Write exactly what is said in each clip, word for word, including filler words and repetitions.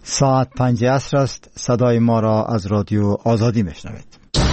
ساعت پنج عصر است. صدای ما را از رادیو آزادی میشنوید.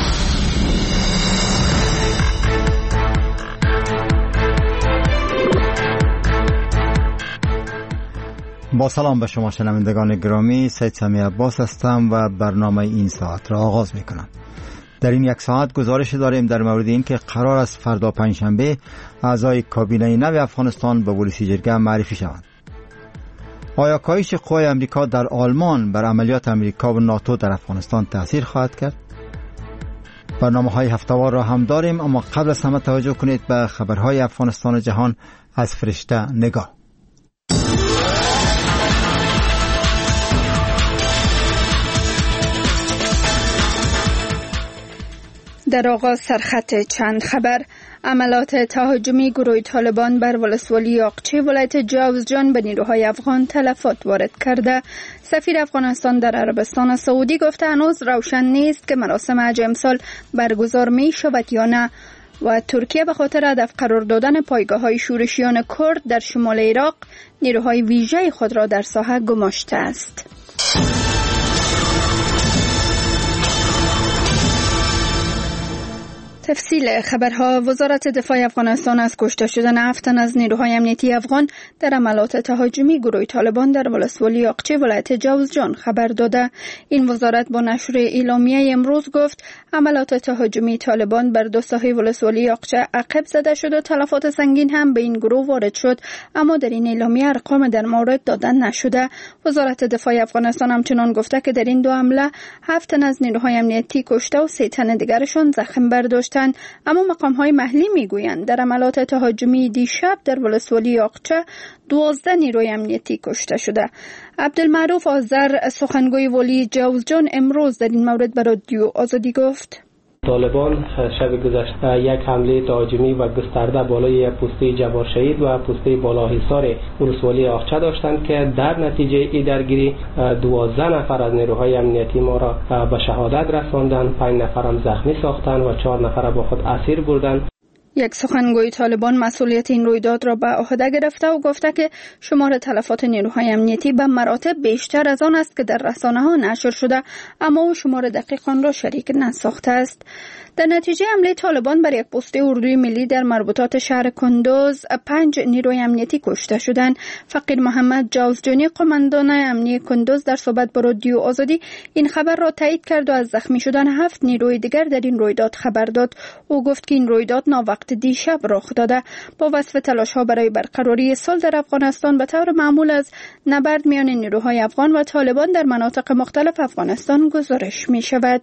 با سلام به شما شنوندگان گرامی، سید سمی عباس هستم و برنامه این ساعت را آغاز می کنم. در این یک ساعت گزارش داریم در مورد این که قرار است فردا پنجشنبه اعضای کابینه نو افغانستان به ولسی جرگه معرفی شوند. آیا کاهش قوای امریکا در آلمان بر عملیات امریکا و ناتو در افغانستان تأثیر خواهد کرد؟ برنامه های هفته‌وار را هم داریم، اما قبل از همه توجه کنید به خبرهای افغانستان و جهان از فرشته نگاه. در آغاز سرخط چند خبر. عملات تهاجمی گروه طالبان بر ولسوالی یاقچی ولایت جوزجان به نیروهای افغان تلفات وارد کرده. سفیر افغانستان در عربستان سعودی گفته هنوز روشن نیست که مراسم حج امسال برگزار می شود یا نه. و ترکیه به خاطر هدف قرار دادن پایگاه‌های شورشیان کرد در شمال عراق نیروهای ویژه خود را در ساحه گماشته است. تفصیل خبرها. وزارت دفاع افغانستان از کشته شدن هفت تن از نیروهای امنیتی افغان در عملات تهاجمی گروه طالبان در ولسوالی یاقچی ولایت جوزجان خبر داده. این وزارت با نشر اعلامیه امروز گفت عملات تهاجمی طالبان بر دو ساحه ولسوالی یاقچی عقب زده شد و تلفات سنگین هم به این گروه وارد شد، اما در این اعلامیه ارقام در مورد دادن نشده. وزارت دفاع افغانستان همچنان گفته که در این دو حمله هفت تن از نیروهای امنیتی کشته و سه تن دیگرشان زخم برداشت. اما مقام‌های محلی میگویند در عملات تهاجمی دیشب در ولسوالی یاقچه دوازده نیروی امنیتی کشته شده. عبدالمعروف آذر سخنگوی ولی جوزجان امروز در این مورد به رادیو آزادی گفت: طالبان شب گذشته یک حمله تهاجمی و گسترده بالای پسته جبار شهید و پسته بالاحصار ولسوالی یاقچه داشتند که در نتیجه این درگیری دوازده نفر از نیروهای امنیتی ما را به شهادت رساندند، پنج نفر هم زخمی ساختند و چهار نفر با خود اسیر بردند. یک سخنگوی طالبان مسئولیت این رویداد را به عهده گرفته و گفته که شمار تلفات نیروهای امنیتی به مراتب بیشتر از آن است که در رسانه‌ها نشر شده، اما او شمار دقیق آن را شریک نساخته است. در نتیجه حمله طالبان بر یک پسته اردوی ملی در مربوطات شهر کندوز پنج نیروی امنیتی کشته شدند. فقیر محمد جوزجانی قماندان امنیتی کندوز در صحبت با رادیو آزادی این خبر را تایید کرد و از زخمی شدن هفت نیروی دیگر در این رویداد خبر داد. او گفت که این رویداد ناوقت دیشب رخ داده. با وصف تلاش‌ها برای برقراری صلح در افغانستان به طور معمول از نبرد میان نیروهای افغان و طالبان در مناطق مختلف افغانستان گزارش می شود.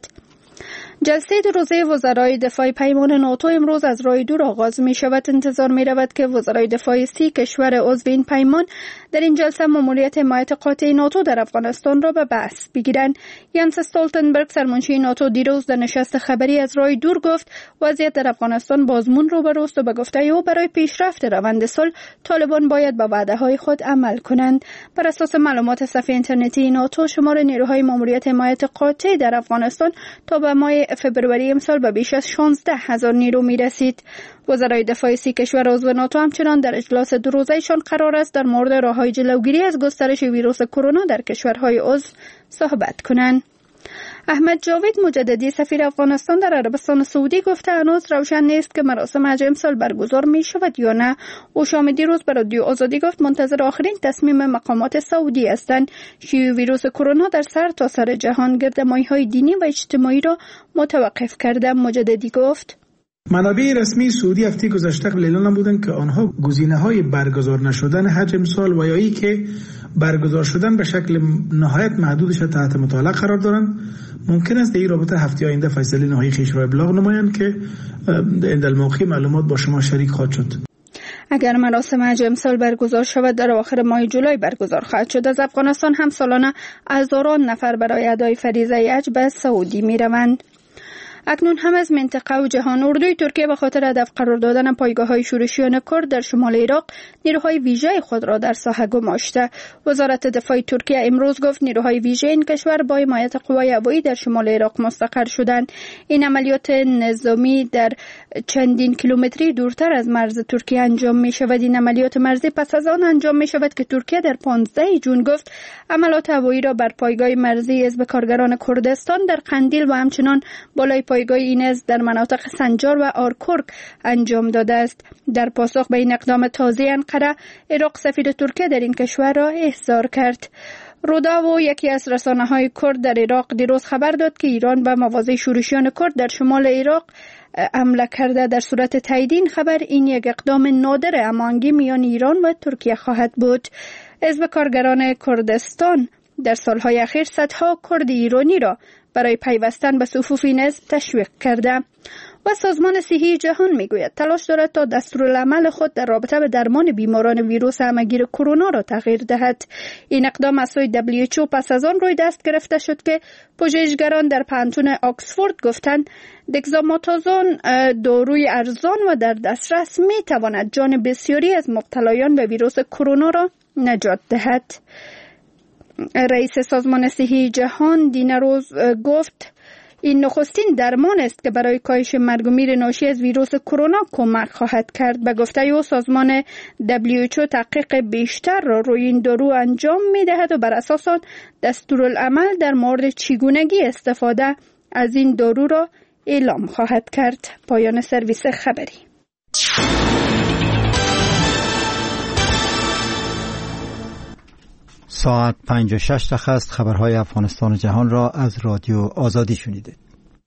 جلسه دو روزه وزرای دفاع پیمان ناتو امروز از راه دور آغاز می شود. انتظار می رود که وزرای دفاع سی کشور عضو این پیمان در این جلسه ماموریت حمایت قاطع ناتو در افغانستان را به بحث بگیرند. ینس استولتنبرگ سرمنشی ناتو دیروز در نشست خبری از راه دور گفت وضعیت در افغانستان بازمون روبروست و به گفته او برای پیشرفت روند صلح طالبان باید به وعده‌های خود عمل کنند. بر اساس معلومات صفحه اینترنتی ناتو شمار نیروهای ماموریت حمایت قاطع در افغانستان تا به ماه فبروری امسال به بیش از شانزده هزار نیرو می رسید. وزرای دفاع سی کشور عضو ناتو همچنان در اجلاس دو روزه‌شان قرار است در مورد راه‌های جلوگیری از گسترش ویروس کرونا در کشورهای عضو صحبت کنند. احمد جاوید مجددی سفیر افغانستان در عربستان سعودی گفته هنوز روشن نیست که مراسم حج امسال برگزار می شود یا نه. او شام دیروز به رادیو آزادی گفت منتظر آخرین تصمیم مقامات سعودی هستند. شیوع ویروس کرونا در سر تا سر جهان گردمایی‌های دینی و اجتماعی را متوقف کرده. مجددی گفت منابع رسمی سعودی هفته گذشته اعلام نمودند که آنها گزینه‌های برگزار نشدن حج امسال و یا ای که برگزار شدن به شکل نهایت محدودش تحت مطالعه قرار دارند. ممکن است در این رابطه هفته آینده فیصله نهایی خویش را ابلاغ نمایند که در موقع معلومات با شما شریک خواهد شد. اگر مراسم حج امسال برگزار شود در اواخر ماه جولای برگزار خواهد شد. از افغانستان هم سالانه هزاران نفر برای ادای فریضه حج به سعودی می روند. اکنون هم از منطقه و جهان اردوی ترکیه به خاطر هدف قرار دادن پایگاه‌های شورشیان کرد در شمال عراق نیروهای ویژه خود را در ساحه گماشته. وزارت دفاع ترکیه امروز گفت نیروهای ویژه این کشور با حمایت قوای هوایی در شمال عراق مستقر شدند. این عملیات نظامی در چندین کیلومتری دورتر از مرز ترکیه انجام می شود. این عملیات مرزی پس از آن انجام می شود که ترکیه در پانزده ژوئن گفت عملیات هوایی را بر پایگاه مرزی حزب کارگران کردستان در قندیل و همچنان بالای پایگاه اینز در مناطق سنجار و آرکورک انجام داده است. در پاسخ به این اقدام تازه انقره، عراق سفیر ترکیه در این کشور را احضار کرد. روداو یکی از رسانه‌های کرد در عراق دیروز خبر داد که ایران به مواضع شورشیان کرد در شمال عراق حمله کرده. در صورت تایید این خبر این یک اقدام نادر هماهنگی میان ایران و ترکیه خواهد بود. حزب کارگران کردستان در سالهای اخیر صدها کرد ایرانی را برای پیوستن به صفوف این حزب تشویق کرده و سازمان صحی جهان میگوید تلاش دارد تا دستورالعمل خود در رابطه به درمان بیماران ویروس همه‌گیر کرونا را تغییر دهد. این اقدام از سوی دبلیو اچ او پس از آن روی دست گرفته شد که پژوهشگران در پانتون آکسفورد گفتند دگزامتازون داروی ارزان و در دسترس می تواند جان بسیاری از مبتلایان به ویروس کرونا را نجات دهد. رئیس سازمان صحی جهان دینروز گفت این نخستین درمان است که برای کاهش مرگ و میر ناشی از ویروس کرونا کمک خواهد کرد. به گفته او سازمان دبلیو اچ او تحقیق بیشتر را روی این دارو انجام می دهد و بر اساس آن دستورالعمل در مورد چگونگی استفاده از این دارو را اعلام خواهد کرد. پایان سرویس خبری. ساعت پنج و شش دقیقه است. خبرهای افغانستان و جهان را از رادیو آزادی شنیدید.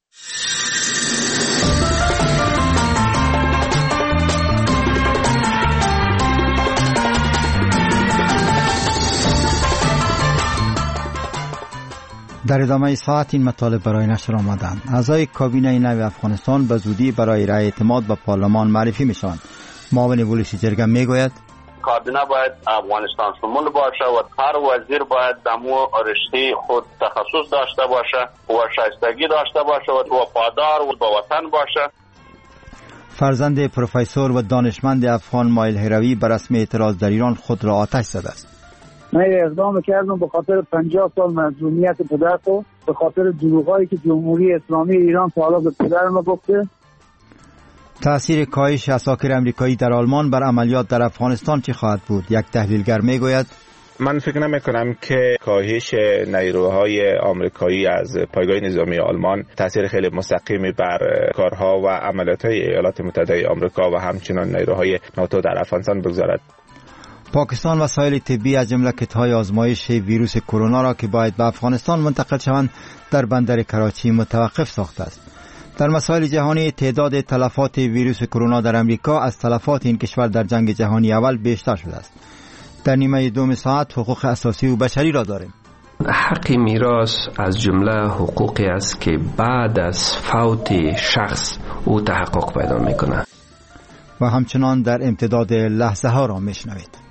در ادامه ساعت این مطالب برای نشر آمدند. اعضای کابینه نو افغانستان به زودی برای رأی اعتماد به پارلمان معرفی میشوند. معاون ولسی جرگه میگوید کابینه باید افغانستان شمول باشه و هر وزیر باید دمو رشته خود تخصص داشته باشه و شایستگی داشته باشه و وفادار و به وطن باشه. فرزند پروفسور و دانشمند افغان مایل هروی بر رسم اعتراض در ایران خود را آتش زده است. من اقدام کردم به خاطر پنجاه سال مظلومیت پدرم و به خاطر دروغایی که جمهوری اسلامی ایران تا حالا به پدرم گفته. تأثیر کاهش عساکر امریکایی در آلمان بر عملیات در افغانستان چه خواهد بود؟ یک تحلیلگر میگوید من فکر نمی کنم که کاهش نیروهای آمریکایی از پایگاه نظامی آلمان تأثیر خیلی مستقیمی بر کارها و عملیات‌های ایالات متحده آمریکا و همچنان نیروهای ناتو در افغانستان بگذارد. پاکستان وسایل طبی از جمله کیت‌های آزمایش ویروس کرونا را که باید به افغانستان منتقل شوند در بندر کراچی متوقف ساخته است. در مسائل جهانی تعداد تلفات ویروس کرونا در امریکا از تلفات این کشور در جنگ جهانی اول بیشتر شده است. در نیمه دوم ساعت حقوق اساسی و بشری را داریم. حق میراث از جمله حقوقی است که بعد از فوت شخص او تحقق پیدا میکنه. و همچنان در امتداد لحظه ها را میشنوید.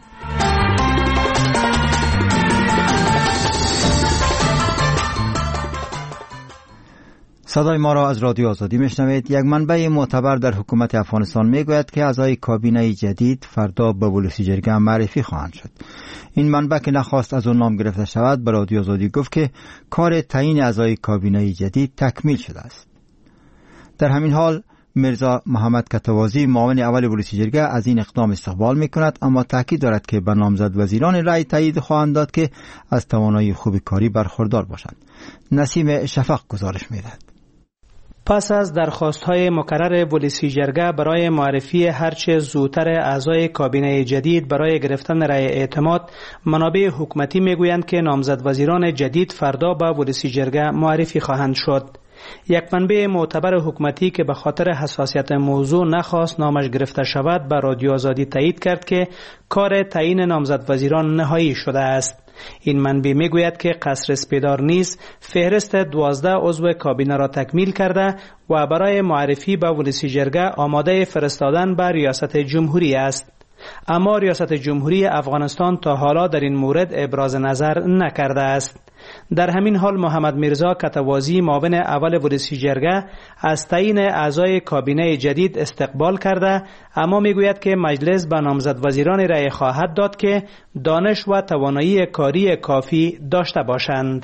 صدای ما را از رادیو آزادی میشنوید. یک منبع معتبر در حکومت افغانستان میگوید که اعضای کابینه جدید فردا به ولسی جرگه معرفی خواهند شد. این منبع که نخواست از آن نام گرفته شود به رادیو آزادی گفت که کار تعیین اعضای کابینه جدید تکمیل شده است. در همین حال میرزا محمد کتوازی معاون اول ولسی جرگه از این اقدام استقبال میکند، اما تاکید دارد که به نامزد وزیران رأی تایید خواهند داد که از توانایی خوب کاری برخوردار باشند. نسیم شفق گزارش میدهد. پس از درخواست‌های مکرر ولسی جرگه برای معرفی هرچه زودتر اعضای کابینه جدید برای گرفتن رأی اعتماد، منابع حکومتی میگویند که نامزد وزیران جدید فردا به ولسی جرگه معرفی خواهند شد. یک منبع معتبر حکومتی که به خاطر حساسیت موضوع نخواست نامش گرفته شود به رادیو آزادی تایید کرد که کار تعیین نامزد وزیران نهایی شده است. این منبع میگوید که قصر اسپیدار نیز فهرست دوازده عضو کابینه را تکمیل کرده و برای معرفی به ولسی جرگه آماده فرستادن به ریاست جمهوری است. اما ریاست جمهوری افغانستان تا حالا در این مورد ابراز نظر نکرده است. در همین حال محمد میرزا کتوازی معاون اول ولسی جرگه از تعیین اعضای کابینه جدید استقبال کرده، اما میگوید که مجلس به نامزد وزیران رأی خواهد داد که دانش و توانایی کاری کافی داشته باشند.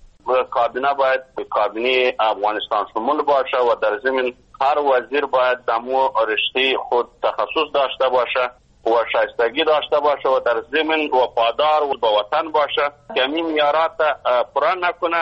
کابینه باید کابینه افغانستان شمول باشه و در ضمن هر وزیر باید دمو رشته خود تخصص داشته باشه و شایستگی داشته باشه و در ضمن وفادار و به وطن باشه که این معیارات پورا نکنه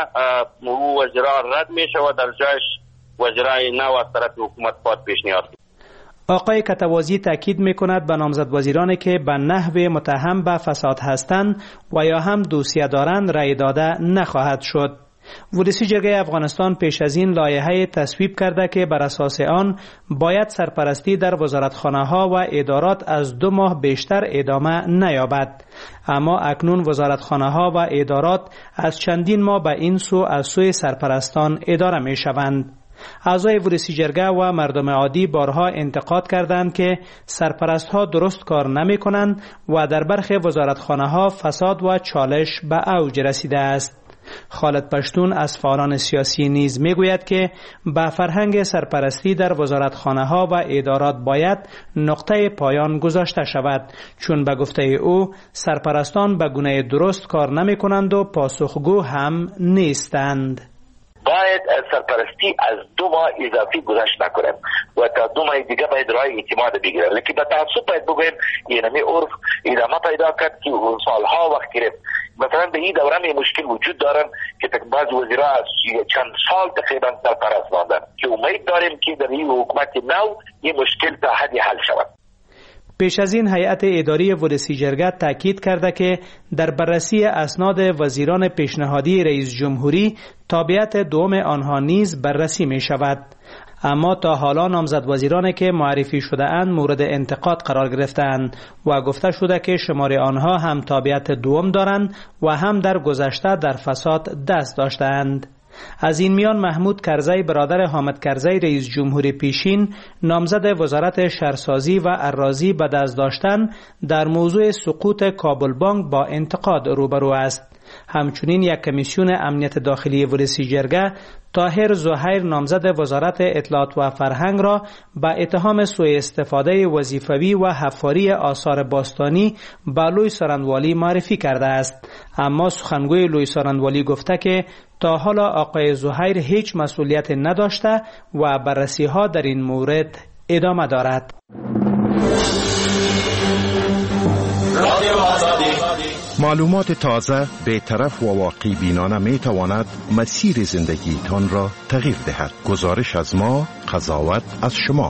او وزیرا رد میشه و در جایش وزیرای نو از طرف حکومت پاد پیشنهاد. آقای کتوازی تاکید میکند به نامزد وزیرانی که به نحو متهم به فساد هستند و یا هم دوسیه دارند رأی داده نخواهد شد. ولسی جرگه افغانستان پیش از این لایحه تصویب کرده که بر اساس آن باید سرپرستی در وزارتخانه‌ها و ادارات از دو ماه بیشتر ادامه نیابد، اما اکنون وزارتخانه‌ها و ادارات از چندین ماه به این سو از سوی سرپرستان اداره می شوند. اعضای ورسی جرگه و مردم عادی بارها انتقاد کردند که سرپرستها درست کار نمی کنند و در برخی وزارتخانه‌ها فساد و چالش به اوج رسیده است. خالد پشتون از فعالان سیاسی نیز میگوید که به فرهنگ سرپرستی در وزارتخانه‌ها و ادارات باید نقطه پایان گذاشته شود، چون به گفته او سرپرستان به گونه درست کار نمی کنند و پاسخگو هم نیستند. باید سرپرستی از دو ماه اضافی گذشت نکنیم و تا دو ماه دیگه باید رای اعتماد بگیریم، لیکن به تعصب باید بگویم این همی عرف ادامه پیدا کرد که سالها وقت گرفت. مثلا به این دوره می مشکل وجود دارن که بعض وزیرا از چند سال تقریبا سرپرست ماندن که امید داریم که در این حکومت نو این مشکل تا حدی حل شود. پیش از این هیئت اداری ولسی جرگه تاکید کرده که در بررسی اسناد وزیران پیشنهادی رئیس جمهوری تابعیت دوم آنها نیز بررسی می شود. اما تا حالا نامزد وزیرانی که معرفی شده اند مورد انتقاد قرار گرفتند و گفته شده که شمار آنها هم تابعیت دوم دارند و هم در گذشته در فساد دست داشتند. از این میان محمود کرزی برادر حامد کرزی رئیس جمهوری پیشین نامزد وزارت شهرسازی و اراضی به دست داشتن در موضوع سقوط کابل بانک با انتقاد روبرو است. همچنین یک کمیسیون امنیت داخلی ولسی جرگه طاهر زهیر نامزد وزارت اطلاعات و فرهنگ را به اتهام سوء استفاده وظیفوی و حفاری آثار باستانی به لوی سارندوالی معرفی کرده است، اما سخنگوی لوی سارندوالی گفته که تا حالا آقای زهیر هیچ مسئولیت نداشته و بررسی ها در این مورد ادامه دارد. معلومات تازه بی‌طرف و واقعی بینانه می تواند مسیر زندگیتان را تغییر دهد. گزارش از ما، قضاوت از شما.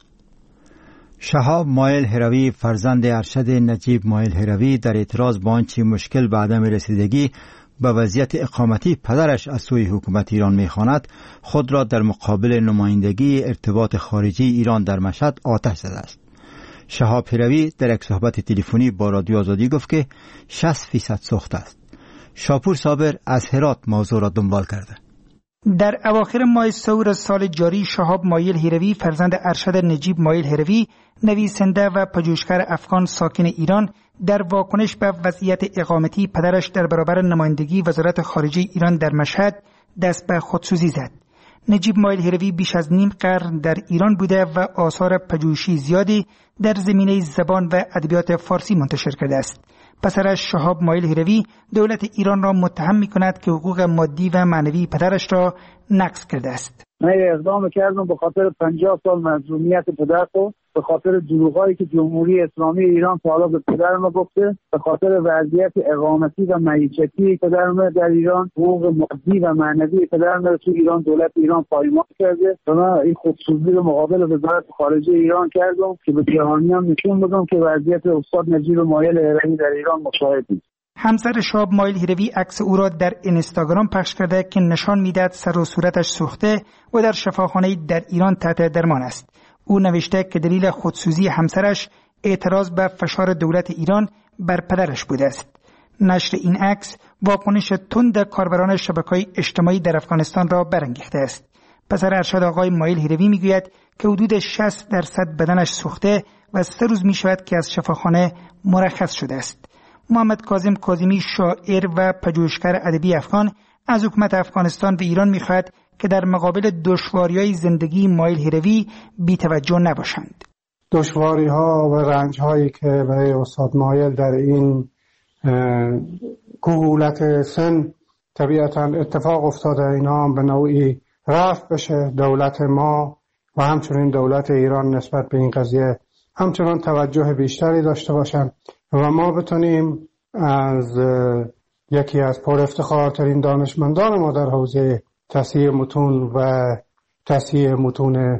شهاب مایل هروی فرزند ارشد نجیب مایل هروی در اعتراض با آنچه مشکل به عدم رسیدگی به وضعیت اقامتی پدرش از سوی حکومت ایران می‌خواند، خود را در مقابل نمایندگی ارتباط خارجی ایران در مشهد آتش زده است. شهاب هروی در یک صحبت تلفنی با رادیو آزادی گفت که شصت فیصد سوخته است. شاپور صابر از هرات موضوع را دنبال کرده. در اواخر ماه سور سال جاری شهاب مایل هروی فرزند ارشد نجیب مایل هروی نویسنده و پژوهشگر افغان ساکن ایران در واکنش به وضعیت اقامتی پدرش در برابر نمایندگی وزارت خارجه ایران در مشهد دست به خودسوزی زد. نجیب مایل هروی بیش از نیم قرن در ایران بوده و آثار پژوهشی زیادی در زمینه زبان و ادبیات فارسی منتشر کرده است. پسرش شهاب مایل هروی دولت ایران را متهم می‌کند که حقوق مادی و معنوی پدرش را نقض کرده است. من اقدام کردم به خاطر پنجاه سال مظلومیت پدر و به خاطر دروغایی که جمهوری اسلامی ایران تا حالا به پدرم گفته، به خاطر وضعیت اقامتی و معیشتی پدرم در ایران، حقوق مادی و معنوی پدرم رو تو ایران دولت ایران پایمال کرده و من این خودسوزی رو مقابل وزارت خارجه ایران کردم که به جهانیان نشون بدم که وضعیت استاد نجیب مایل هروی در ایران مشاهد است. همسر شهاب مایل هروی عکس او را در اینستاگرام پخش کرده که نشان میدهد سر و صورتش سوخته و در شفاخانه در ایران تحت درمان است. او نوشته که دلیل خودسوزی همسرش اعتراض به فشار دولت ایران بر پدرش بوده است. نشر این عکس واکنش تند کاربران شبکه‌های اجتماعی در افغانستان را برانگیخته است. پسر ارشد آقای مایل هروی میگوید که حدود شصت درصد بدنش سوخته و سه روز می شود که از شفاخانه مرخص شده است. محمد کاظم کاظمی، شاعر و پژوهشگر ادبی افغان، از حکومت افغانستان و ایران می‌خواهد که در مقابل دشواری‌های زندگی مایل هیروی بی‌توجه نباشند. دشواری‌ها و رنج‌هایی که برای استاد مایل در این کهولت سن طبیعتاً اتفاق افتاده، اینا هم به نوعی رفع بشه. دولت ما و همچنین دولت ایران نسبت به این قضیه همچنان توجه بیشتری داشته باشن و ما بتونیم از یکی از پر افتخارترین دانشمندان ما در حوزه تصحیح متون و تصحیح متون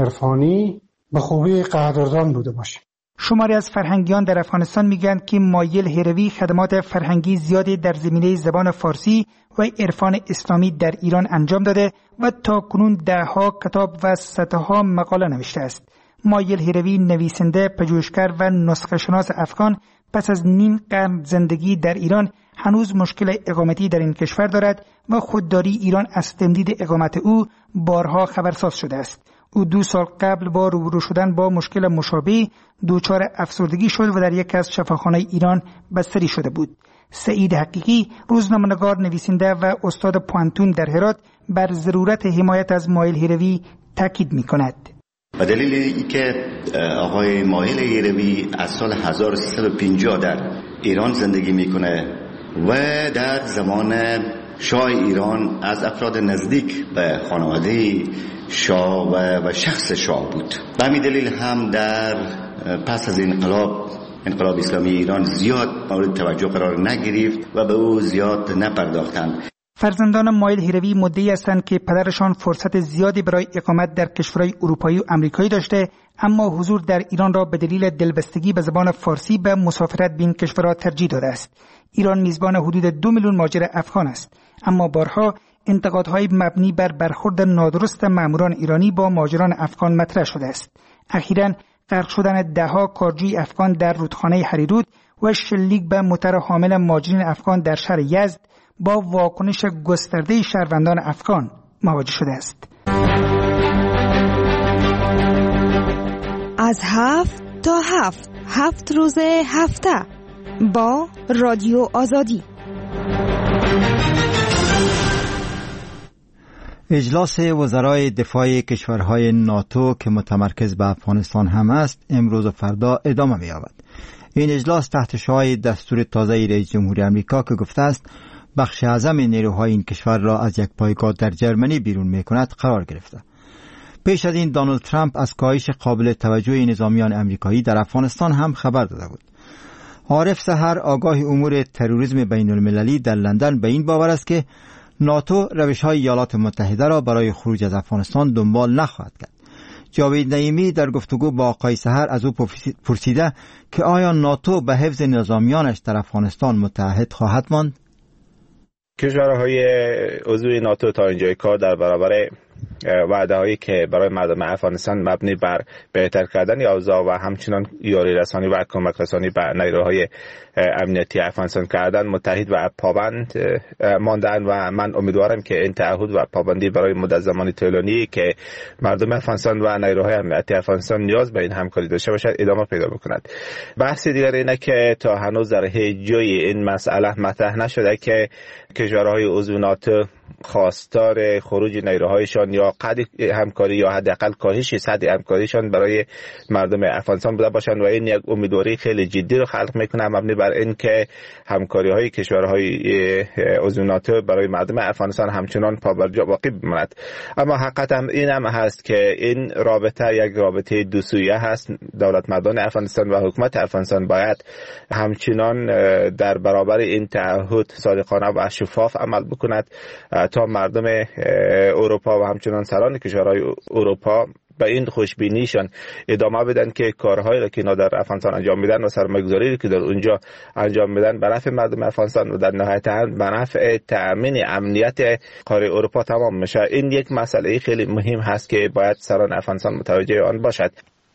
عرفانی به خوبی قدردان بوده باشیم. شماری از فرهنگیان در افغانستان میگن که مایل هیروی خدمات فرهنگی زیادی در زمینه زبان فارسی و عرفان اسلامی در ایران انجام داده و تا کنون دهها کتاب و صدها مقاله نوشته است. مایل هیروی نویسنده، پژوهشگر و نسخه شناس افغان پس از نیم قرن زندگی در ایران هنوز مشکل اقامتی در این کشور دارد و خودداری ایران از تمدید اقامت او بارها خبرساز شده است. او دو سال قبل با روبرو شدن با مشکل مشابه دچار افسردگی شد و در یک از شفاخانه ایران بستری شده بود. سعید حقیقی، روزنامه‌نگار، نویسنده و استاد پوانتون در هرات، بر ضرورت حمایت از مایل هیروی تاکید می‌کند. به دلیل اینکه آقای مایل هیروی از سال هزار و سیصد و پنجاه در ایران زندگی میکنه و در زمان شاه ایران از افراد نزدیک به خانواده شاه و, و شخص شاه بود. به همین دلیل هم در پس از انقلاب انقلاب اسلامی ایران زیاد مورد توجه قرار نگرفت و به او زیاد نپرداختند. فرزندان مایل هیروی مدعی هستند که پدرشان فرصت زیادی برای اقامت در کشورهای اروپایی و آمریکایی داشته، اما حضور در ایران را به دلیل دلبستگی به زبان فارسی به مسافرت به این کشورها ترجیح داده است. ایران میزبان حدود دو میلیون مهاجر افغان است، اما بارها انتقادهای مبنی بر برخورد نادرست ماموران ایرانی با مهاجران افغان مطرح شده است. اخیراً غرق شدن دهها کارجوی افغان در رودخانه هریرود و شلیک به موتر حامل مهاجرین افغان در شهر یزد با واکنش گسترده شهروندان افغان مواجه شده است. از هفت تا هفت هفت روز هفته با رادیو آزادی. اجلاس وزرای دفاع کشورهای ناتو که متمرکز به افغانستان هم است امروز و فردا ادامه می‌یابد. این اجلاس تحت شعاع دستور تازه رئیس جمهوری آمریکا که گفته است بخش اعظم نیروهای این کشور را از یک پایگاه در جرمنی بیرون می‌کند قرار گرفته. پیش از این دونالد ترامپ از کاهش قابل توجه نظامیان آمریکایی در افغانستان هم خبر داده بود. عارف سحر، آگاه امور تروریسم بین المللی در لندن، به این باور است که ناتو روش‌های ایالات متحده را برای خروج از افغانستان دنبال نخواهد کرد. جاوید نعیمی در گفتگو با آقای سحر از او پرسیده که آیا ناتو به حفظ نظامیانش در افغانستان متحد خواهد ماند؟ کشورهای عضو ناتو تا اینجای کار در برابر وعده هایی که برای مردم افغانستان مبنی بر بهتر کردن اوضاع و همچنان یاری رسانی و کمک رسانی به نیروهای امنیتی افغانستان کردن متحد و پابند ماندن و من امیدوارم که این تعهد و پابندی برای مدت زمانی طولانی که مردم افغانستان و نیروهای امنیتی افغانستان نیاز به این همکاری داشته باشد ادامه پیدا بکند. بحث دیگر اینه که تا هنوز در هیچ جای این مسئله مطرح نشده که کشورهای عضو ناتو خواستار خروج نیروهایشان یا قدر همکاری یا حداقل کاهش سطح همکاریشان برای مردم افغانستان بوده باشند و این یک امیدواری خیلی جدی رو خلق میکنه مبنی بر این که همکاری های کشورهای عضو ناتو برای مردم افغانستان همچنان پابرجا باقی بماند. اما حقیقت هم این هم هست که این رابطه یک رابطه دو سویه هست. دولت مردان افغانستان و حکومت افغانستان باید همچنان در برابر این تعهد صادقانه و شفاف عمل بکند تا مردم اروپا و همچنان سران کشورهای اروپا به این خوشبینیشان ادامه بدن که کارهایی را که اینا در افغانستان انجام میدن و سرمایه‌گذاری که در اونجا انجام میدن به نفع مردم افغانستان و در نهایت هم به نفع تأمین امنیت قاره اروپا تمام میشه. این یک مسئله خیلی مهم هست که باید سران افغانستان متوجه آن باشد.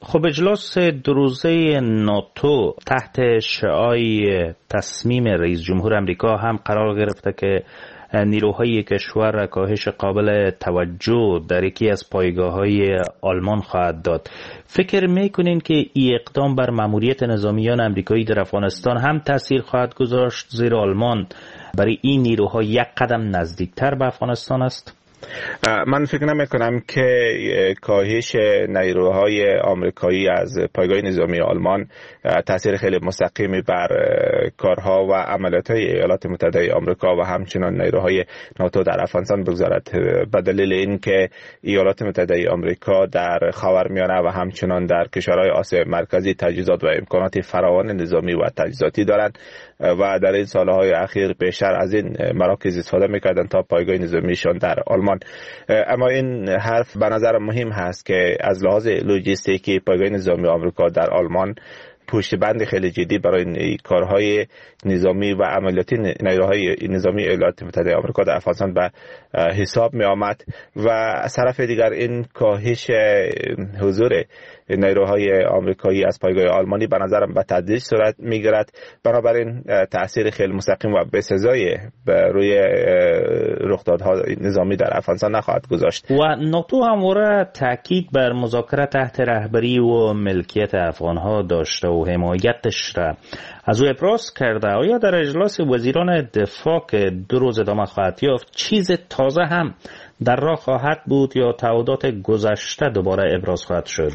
خب اجلاس دو روزه ناتو تحت شعاع تصمیم رئیس جمهور امریکا هم قرار گرفته که نیروهای کشور کاهش قابل توجه در یکی از پایگاه‌های آلمان خواهد داد. فکر می‌کنین که این اقدام بر ماموریت نظامیان امریکایی در افغانستان هم تأثیر خواهد گذاشت، زیرا آلمان برای این نیروها یک قدم نزدیکتر به افغانستان است؟ من فکر نمی کنم که کاهش نیروهای آمریکایی از پایگاه نظامی آلمان تاثیر خیلی مستقیمی بر کارها و عملیات‌های ایالات متحده آمریکا و همچنان نیروهای ناتو در افغانستان بگذارد، به دلیل اینکه ایالات متحده آمریکا در خاورمیانه و همچنان در کشورهای آسیا مرکزی تجهیزات و امکانات فراوان نظامی و تجهیزاتی دارند و در این سالهای اخیر بیشتر از این مراکز استفاده می‌کردند تا پایگاه نظامیشان در آلمان. اما این حرف به نظر مهم هست که از لحاظ لوجستیکی پایگاه نظامی آمریکا در آلمان پشت بند خیلی جدی برای کارهای نظامی و عملیاتی نیروهای نظامی ایالات متحده آمریکا در افغانستان به حساب می آمد و از طرف دیگر این کاهش حضور نیروهای آمریکایی از پایگاه آلمانی به نظرم به تدریج صورت میگیرد، بنابراین تاثیر خیلی مستقیم و بسزای روی رخدادها نظامی در افغانستان نخواهد گذاشت. و ناتو همواره تاکید بر مذاکره تحت رهبری و ملکیت افغانها داشته و حمایتش را از او ابراز کرده. آیا در اجلاس وزیران دفاع که دو روز ادامه خواهد یافت چیز تازه هم در راه خواهد بود یا تعهدات گذشته دوباره ابراز خواهد شد؟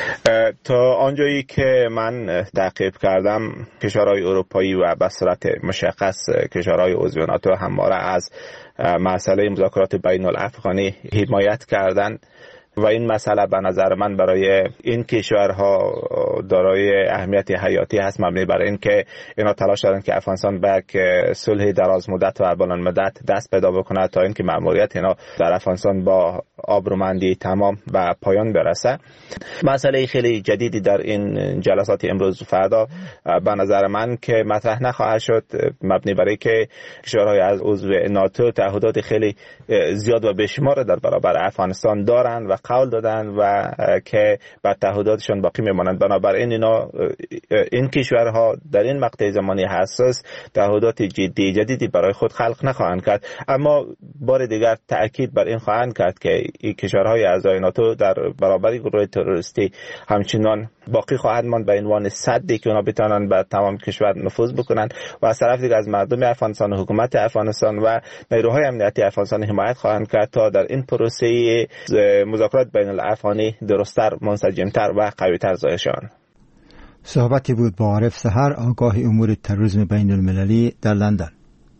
تا آنجایی که من تعقیب کردم کشورهای اروپایی و به صورت مشخص کشورهای عضو ناتو همواره از مسئله مذاکرات بین الافغانی حمایت کردند و این مسئله به نظر من برای این کشورها دارای اهمیت حیاتی هست، مبنی بر این که اینا تلاش دارن که افغانستان به صلح دراز مدت و بلند مدت دست پیدا بکنه تا اینکه مأموریت اینا در افغانستان با آبرومندی تمام به پایان برسه. مسئله خیلی جدیدی در این جلسات امروز و فردا به نظر من که مطرح نخواهد شد، مبنی بر اینکه کشورهای از عضو ناتو تعهدات خیلی زیاد و بیشمار در برابر افغانستان دارن و قول دادن و که بر تعهداتشان باقی میمانند. بنابراین اینا این کشورها در این مقطع زمانی حساس تعهدات جدی جدیدی برای خود خلق نخواهند کرد، اما بار دیگر تأکید بر این خواهند کرد که این کشورهای اعضای ناتو در برابر گروه تروریستی همچنان باقی خواهند ماند به عنوان سدی که اونا بتونن به تمام کشور نفوذ بکنن و از طرف دیگر از مردم افغانستان، حکومت افغانستان و نیروهای امنیتی افغانستان حمایت خواهند کرد تا در این پروسه مذاکرات بین الافغانی درست‌تر، منسجم‌تر و قوی‌تر ظاهر شوند. صحبتی بود با عارف سحر، آگاه امور تروریسم بین المللی در لندن.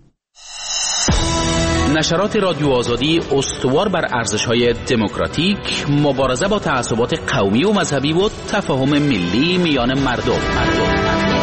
نشرات رادیو آزادی استوار بر ارزش‌های دموکراتیک، مبارزه با تعصبات قومی و مذهبی و تفاهم ملی میان مردم. مردم.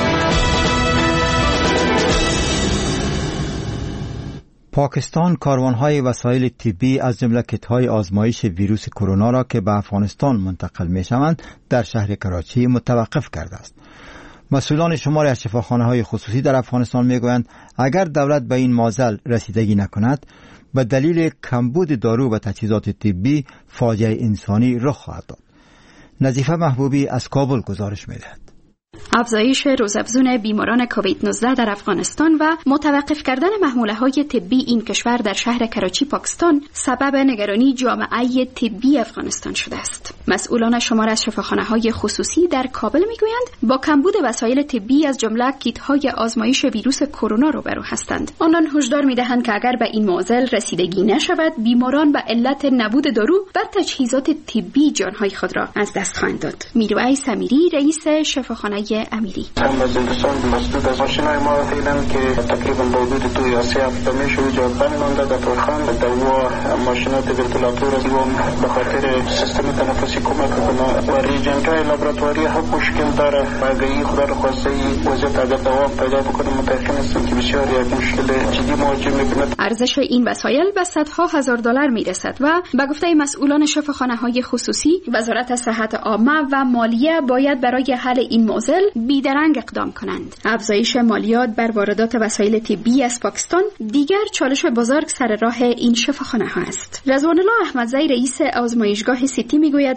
پاکستان کاروان‌های وسایل طبی از جمله کیت‌های آزمایش ویروس کرونا را که به افغانستان منتقل می‌شوند در شهر کراچی متوقف کرده است. مسئولان شماری از شفاخانه‌های خصوصی در افغانستان می‌گویند اگر دولت به این معضل رسیدگی نکند به دلیل کمبود دارو و تجهیزات طبی فاجعه انسانی رخ خواهد داد. نظیفه محبوبی از کابل گزارش می‌دهد. افزایش روزافزون بیماران کووید نوزده در افغانستان و متوقف کردن محموله‌های طبی این کشور در شهر کراچی پاکستان سبب نگرانی جامعه طبی افغانستان شده است. مسئولان شمار از شفاخانه‌های خصوصی در کابل میگویند با کمبود وسایل طبی از جمله کیت‌های آزمایش ویروس کرونا روبرو هستند. آنان هشدار می‌دهند که اگر به این معضل رسیدگی نشود بیماران به علت نبود دارو و تجهیزات طبی جان‌های خود را از دست خواهند داد. میرویس امیری رئیس شفاخانه امیری هم از هندوستان مسدود از ماشینای ما فعلا که تقریبا با حدود دوی آسی هفته میشه جوابن مانده در تورخان دوا ماشینات ونتیلاتور و به خاطر سیستم تنفسی کمک کنه و ریجنت‌های لابراتواری هم مشکل داره. اگه خدا رو خواسته وضعیت اگر دوام پیدا بکنه متأکد هستم که بسیار یک مشکل جدی مواجه میکنه. ارزش این وسایل به صدها هزار دلار میرسد و به گفته مسئولان شفاخانه‌های خصوصی وزارت صحت عامه و مالیه باید برای حل این معضل بیدرنگ اقدام کنند. افزایش مالیات بر واردات وسایل طبی از پاکستان دیگر چالش بزرگ سر راه این شفاخانه ها است. رضوان الله احمدزی رئیس آزمایشگاه سیتی میگوید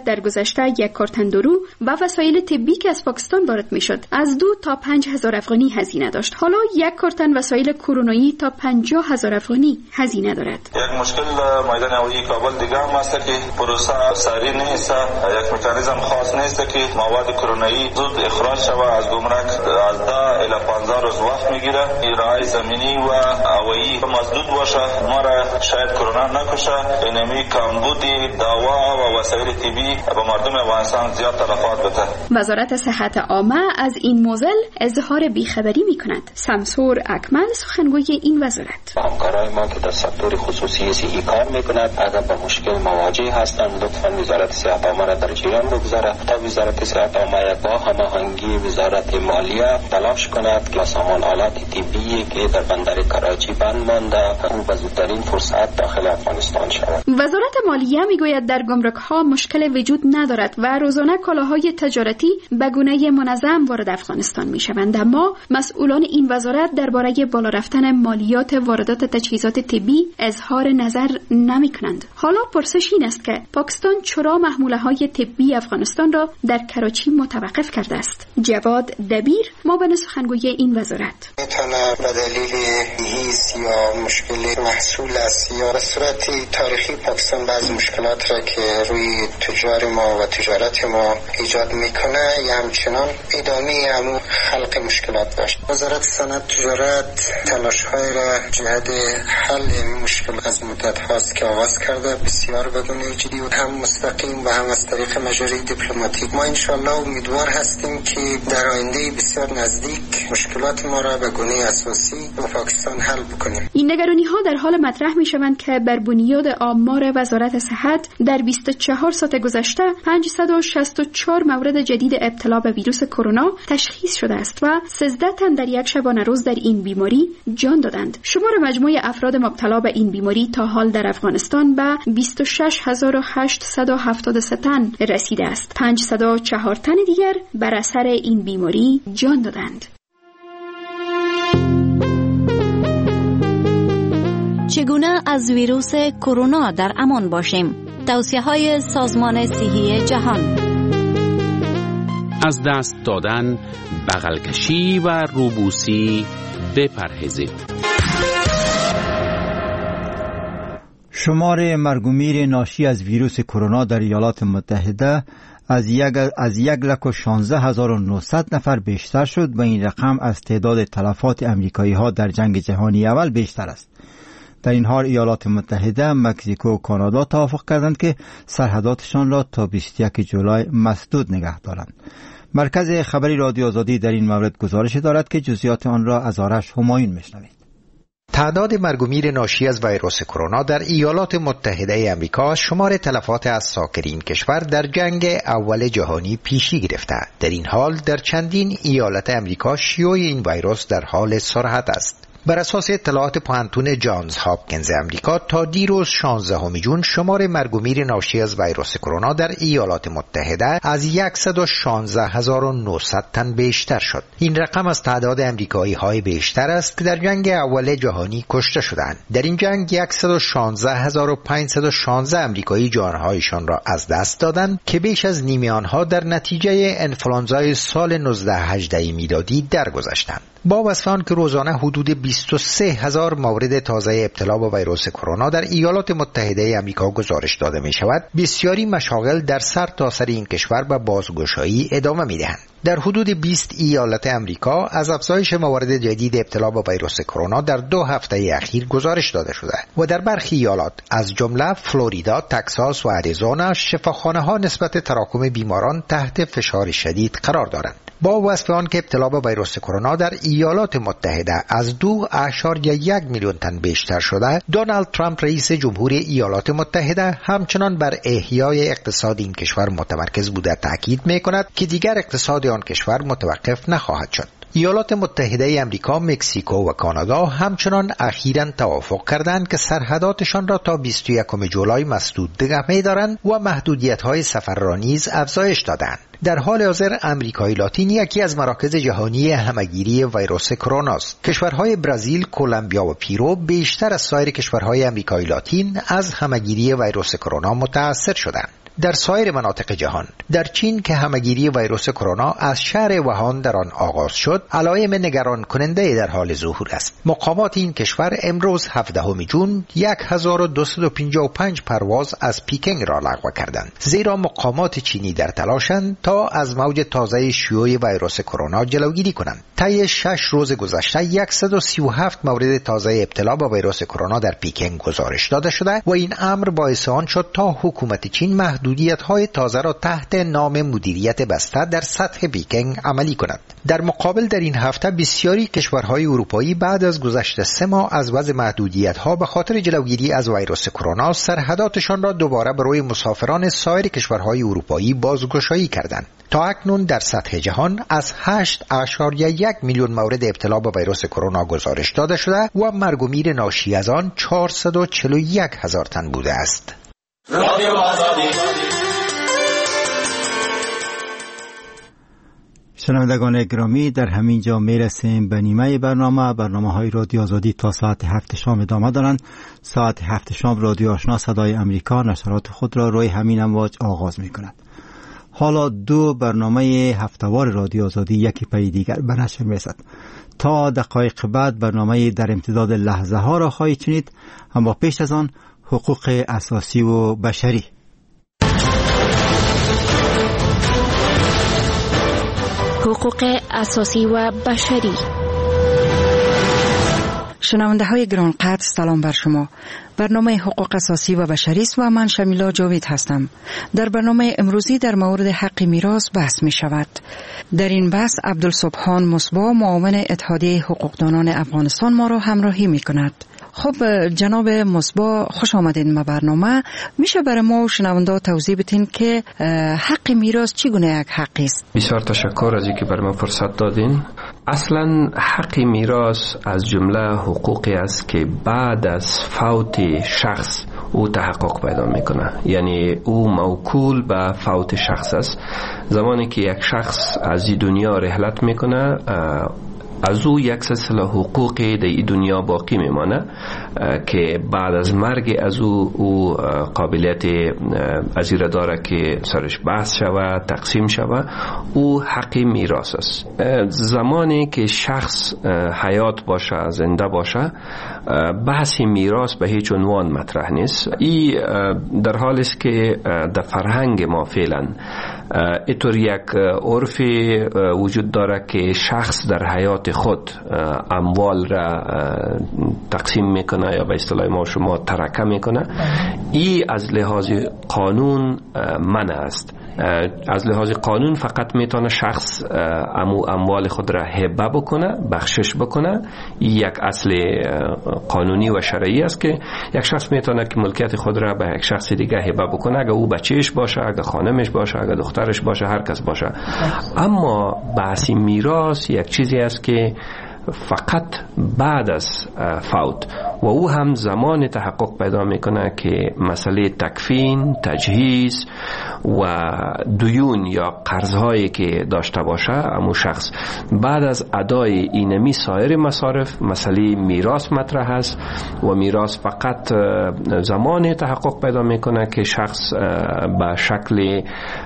در گذشته یک کارتن دارو و وسایل طبی که از پاکستان وارد میشد از دو تا پنج هزار افغانی هزینه داشت. حالا یک کارتن وسایل کرونایی تا پنجاه هزار افغانی هزینه دارد. یک مشکل میدان هوایی کابل دیگه هم است که پروسه سریع نیست، یک مکانیزم خاص نیست که مواد کرونایی زود اخراج شود از گمرک. از ده الی پانزده روز وقت میگیره. راه زمینی و هوایی مسدود باشه، ما را شاید کرونا نکشه. اینمی کمبود دوا و وسایل طبی به مردم افغانستان زیاد تلفات بده. وزارت صحت عامه از این موضوع اظهار بیخبری میکند. سمسور اکمل سخنگوی این وزارت: همکارای ما که در سکتور خصوصی صحی کار میکنند اگر به مشکل مواجه هستند لطفا وزارت صحت عامه را در جریان بگذارد تا وزارت صحت عامه با هماهنگی وزارت مالیه تلاش کند که سامان آلات طبی که در بندر کراچی بند مانده او به زودترین فرصت داخل افغانستان شود. وزارت مالیه میگوید در گمرک ها مشکل وجود ندارد و روزانه کالاهای تجارتی به گونه منظم وارد افغانستان میشوند، اما مسئولان این وزارت درباره بالا رفتن مالیات واردات تجهیزات طبی اظهار نظر نمیکنند. حالا پرسش این است که پاکستان چرا محموله های طبی افغانستان را در کراچی متوقف کرده است؟ جواد دبیر معاون سخنگوی این وزارت: میتونه به دلیل هیس یا مشکل محصول است یا به صورت تاریخی پاکستان بعض مشکلات را که روی تجار ما و تجارت ما ایجاد میکنه یا همچنان ادامه همو خلق مشکلات داشت. وزارت صنعت تجارت تلاش های را جهت حل این مشکل از مدت هاست که آغاز کرده، بسیار به گونه جدی و هم مستقیم و هم از طریق مجاری دیپلماتیک. ما انشالله امیدوار هستیم که در آینده بسیار نزدیک مشکلات ما را به گونه اساسی با پاکستان حل بکنیم. این نگرانی ها در حال مطرح می شوند که بر بنیاد آمار وزارت صحت در بیست و چهار ساعت گذشته پانصد و شصت و چهار مورد جدید ابتلا به ویروس کرونا تشخیص شده است و سیزده تن در یک شبانه روز در این بیماری جان دادند. شمار مجموع افراد مبتلا به این بیماری تا حال در افغانستان به بیست و شش هزار و هشتصد و هفتاد و سه تن رسیده است. پانصد و چهار تن دیگر بر اثر این بیماری جان دادند. چگونه از ویروس کرونا در امان باشیم؟ توصیه‌های سازمان صحی جهان: از دست دادن، بغل کشی و روبوسی بپرهیزید. شمار مرگ و میر ناشی از ویروس کرونا در ایالات متحده از یک از یک لک و شانزده هزار و نهصد نفر بیشتر شد و این رقم از تعداد تلفات امریکایی ها در جنگ جهانی اول بیشتر است. در این حال ایالات متحده، مکزیکو و کانادا توافق کردند که سرحداتشان را تا بیست و یکم جولای مسدود نگه دارند. مرکز خبری رادیو آزادی در این مورد گزارش دارد که جزئیات آن را از آرش همایون میشنوید. تعداد مرگ و میر ناشی از ویروس کرونا در ایالات متحده آمریکا شمار تلفات از ساکنین کشور در جنگ اول جهانی پیشی گرفته. در این حال در چندین ایالت آمریکا شیوع این ویروس در حال سرعت است. بر اساس اطلاعات پوهنتون جانز هاپکینز امریکا تا دیروز شانزدهم ژوئن شمار مرگ و میر ناشی از ویروس کرونا در ایالات متحده از صد و شانزده هزار و نهصد تن بیشتر شد. این رقم از تعداد امریکایی های بیشتر است که در جنگ اول جهانی کشته شدند. در این جنگ صد و شانزده هزار و پانصد و شانزده امریکایی جانهایشان را از دست دادند که بیش از نیمه آنها در نتیجه انفلانزای سال نوزده هجده میلادی درگذشتند. با وصف آن که روزانه حدود بیست و سه هزار مورد تازه ابتلا به ویروس کرونا در ایالات متحده آمریکا گزارش داده می شود، بسیاری مشاغل در سر تا سر این کشور به بازگشایی ادامه می دهند. در حدود بیست ایالت آمریکا از افزایش موارد جدید ابتلا به ویروس کرونا در دو هفته اخیر گزارش داده شده و در برخی ایالات از جمله فلوریدا، تگزاس و اریزونا شفاخانه ها نسبت تراکم بیماران تحت فشار شدید قرار دارند. با وصف آن که ابتلا به ویروس کرونا در ایالات متحده از دو اعشاریه یک میلیون تن بیشتر شده، دونالد ترامپ رئیس جمهور ایالات متحده همچنان بر احیای اقتصاد این کشور متمرکز بوده تاکید می‌کند که دیگر اقتصاد آن کشور متوقف نخواهد شد. ایالات متحده آمریکا، مکزیکو و کانادا همچنان اخیراً توافق کردند که سرحداتشان را تا بیست و یکم جولای مسدود نگه می‌دارند و محدودیت‌های سفر را نیز افزایش دادند. در حال حاضر امریکای لاتین یکی از مراکز جهانی همهگیری ویروس کرونا است. کشورهای برزیل، کلمبیا و پیرو بیشتر از سایر کشورهای امریکای لاتین از همهگیری ویروس کرونا متأثر شدند. در سایر مناطق جهان. در چین که همهگیری ویروس کرونا از شهر ووهان در آن آغاز شد، علائم نگران کننده در حال ظهور است. مقامات این کشور امروز هفدهم جون هزار و دویست و پنجاه و پنج پرواز از پیکنگ را لغو کردند، زیرا مقامات چینی در تلاشند تا از موج تازه شیوع ویروس کرونا جلوگیری کنند. طی شش روز گذشته صد و سی و هفت مورد تازه ابتلا با ویروس کرونا در پیکنگ گزارش داده شده و این امر باعث آن شد تا حکومت چین محدودیت‌های تازه را تحت نام مدیریت بسته در سطح پیکنگ عملی کند. در مقابل در این هفته بسیاری کشورهای اروپایی بعد از گذشت سه ماه از وضع محدودیت‌ها به خاطر جلوگیری از ویروس کرونا سرحداتشان را دوباره برای مسافران سایر کشورهای اروپایی بازگشایی کردند. تا اکنون در سطح جهان از هشت اشاریه یک میلیون مورد ابتلا به ویروس کرونا گزارش داده شده و مرگ و میر ناشی از آن چهارصد و چهل و یک هزار تن بوده است. شنوندگان گرامی، در همین جا میرسیم به نیمه برنامه. برنامه های رادیو آزادی تا ساعت هفت شام ادامه دارند. ساعت هفت شام رادیو آشنا صدای امریکا نشرات خود را روی همین امواج آغاز می کند. حالا دو برنامه هفتهوار رادیو آزادی یکی پی دیگر به نشر می رسد. تا دقایق بعد برنامه در امتداد لحظه ها را خواهید شنید، اما پیش از آن حقوق اساسی و بشری. حقوق اساسی و بشری. شنونده های گرانقدر، سلام بر شما. برنامه حقوق اساسی و بشری است و من شمیلا جاوید هستم. در برنامه امروزی در مورد حق میراث بحث می شود. در این بحث عبدالسبحان مصباح، معاون اتحادیه حقوقدانان افغانستان، ما را همراهی می کند. خب جناب مصباح، خوش آمدین به برنامه. میشه برای ما و شنونده توضیح بدین که حق میراث چگونه یک حقی است؟ بسیار تشکر از اینکه برای ما فرصت دادین. اصلا حق میراث از جمله حقوقی است که بعد از فوت شخص او تحقق پیدا میکنه، یعنی او موکول به فوت شخص است. زمانی که یک شخص از این دنیا رحلت میکنه، از او یک سلسله حقوقی در این دنیا باقی میمانه که بعد از مرگ از او او قابلیت از این داره که سرش بحث شود، تقسیم شود. او حق میراث است. زمانی که شخص حیات باشه، زنده باشه، بحث میراث به هیچ عنوان مطرح نیست. این در حالی است که در فرهنگ ما فعلا اینطور یک عرف وجود داره که شخص در حیات خود اموال را تقسیم میکنه یا به اصطلاح ما شما ترکه میکنه. این از لحاظ قانون منع است. از لحاظ قانون فقط میتونه شخص امو اموال خود را هبه بکنه، بخشش بکنه. یک اصل قانونی و شرعی است که یک شخص میتونه که ملکیت خود را به یک شخص دیگه هبه بکنه، اگه او بچهش باشه، اگه خانمش باشه، اگه دخترش باشه، هر کس باشه. اما بحث میراث یک چیزی است که فقط بعد از فوت و او هم زمان تحقق پیدا میکنه که مسئله تکفین، تجهیز و دیون یا قرضهایی که داشته باشه امو شخص بعد از ادای اینمی سایر مصارف مسئله میراث مطرح است و میراث فقط زمان تحقق پیدا میکنه که شخص به شکل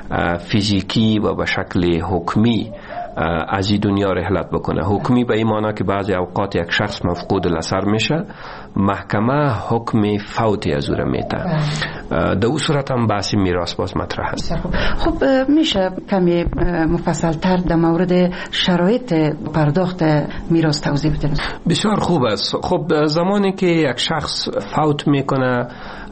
فیزیکی و به شکل حکمی از این دنیا رحلت بکنه. حکمی به این معنی که بعضی اوقات یک شخص مفقود الاثر میشه، محکمه حکم فوتی از او را میده. در اون صورت هم بحث میراث باز مطرح است. خب میشه کمی مفصل تر در مورد شرایط پرداخت میراث توضیح بدید؟ بسیار خوب است. خب زمانی که یک شخص فوت میکنه،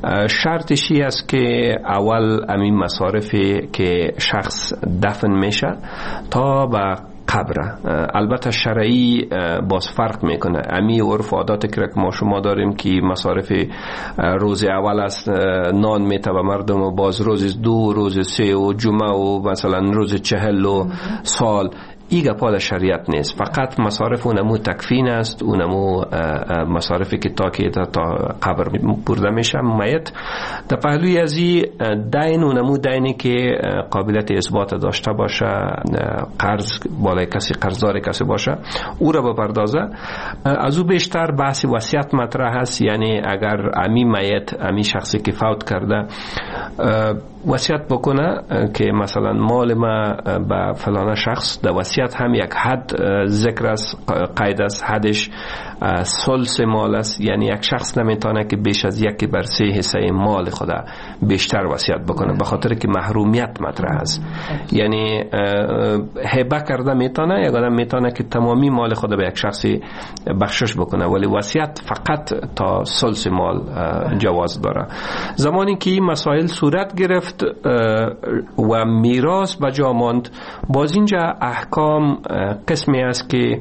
شرطشی است که اول امین مصارفی که شخص دفن میشه تا به قبر، البته شرعی باز فرق میکنه. امی عرف عادات که ما شما داریم که مصارف روز اول است نان میته به مردم و باز روز دو، روز سه و جمعه و مثلا روز چهل و سال، ایگه پال شریعت نیست، فقط مصارف اونمو تکفین است، اونمو مصارفی که تا که تا قبر برده میشه میت. در پهلوی ازی دین اونمو دینی که قابلیت اثبات داشته باشه، قرض بالای کسی قرضدار کسی باشه او را بپردازه. از او بیشتر بحث وصیت مطرح هست، یعنی اگر امی میت امی شخصی که فوت کرده وصیت بکنه که مثلا مال ما به فلان شخص، در وصیت هم یک حد ذکر است، قید است، حدش ثلث مال است، یعنی یک شخص نمیتونه که بیش از یکی بر سه حصه مال خدا بیشتر وصیت بکنه، به خاطر که محرومیت مطرح است. یعنی هبه کرده میتونه، یک آدم میتونه که تمامی مال خدا به یک شخصی بخشش بکنه، ولی وصیت فقط تا ثلث مال جواز داره. زمانی که این مسائل صورت گرفت و میراث به جا ماند، باز اینجا احکام قسمی است که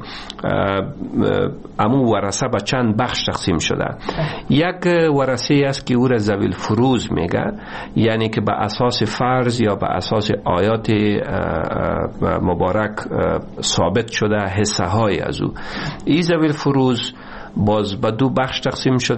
امو ورثه به چند بخش تقسیم شده. یک ورثه است که او را ذوی الفروض میگه، یعنی که به اساس فرض یا به اساس آیات مبارک ثابت شده حصه های از او. این ذوی الفروض باز به دو بخش تقسیم شده.